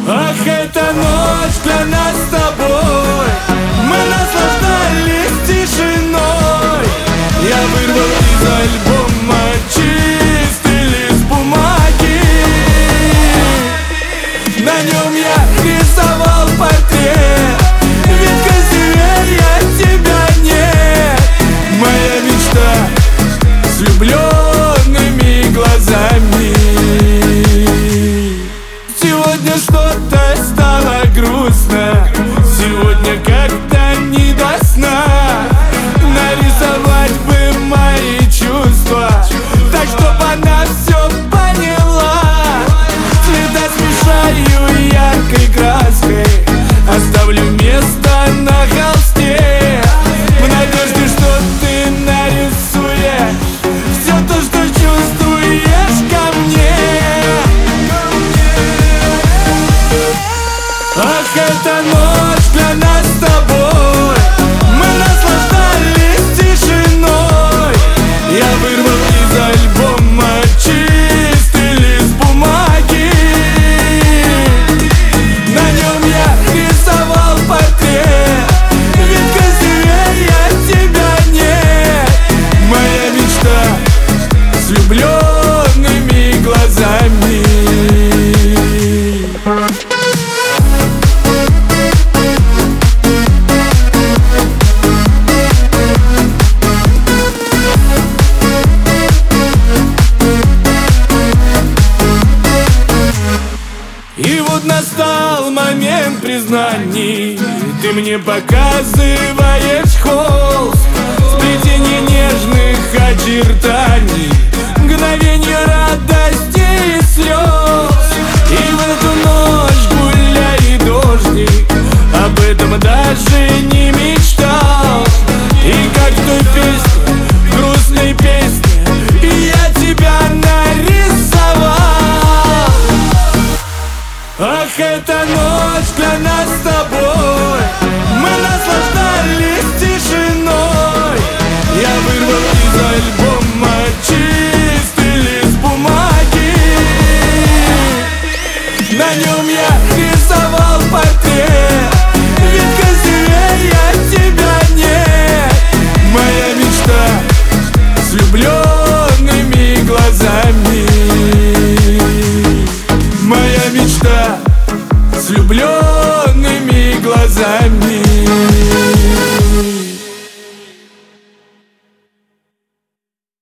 Ах, эта ночь для нас с тобой, мы наслаждались тишиной. Я вырвал из альбома чистый лист бумаги. На нем я рисовал портрет, ведь красивее тебя нет. Моя мечта с влюбленными глазами. Сегодня что-то стало грустно, сегодня как-то не до сна. Нарисовать бы мои чувства, так чтоб она все поняла. Цвета смешаю яркой краской, оставлю место на холсте, в надежде, что ты нарисуешь все то, что чувствуешь ко мне. Ах, эта ночь для нас с тобой, мы наслаждались тишиной. Я вырвал из альбома чистый лист бумаги. На нем я рисовал портрет, ведь красивее тебя нет. Моя мечта с влюбленными глазами. И вот настал момент признаний, ты мне показываешь холст, сплетение нежных очертаний, мгновенье радости и слез. И в эту ночь, гуляй, дождик, об этом даже не мечтал. И как в той песне, грустной песне, я тебя нарисовал. Ах, эта ночь для нас с тобой, мы наслаждались тишиной. Я вырвал из альбома чистый лист бумаги. На нем я рисовал портрет, ведь красивее тебя нет. Моя мечта с влюбленными глазами. Моя мечта с влюбленными глазами.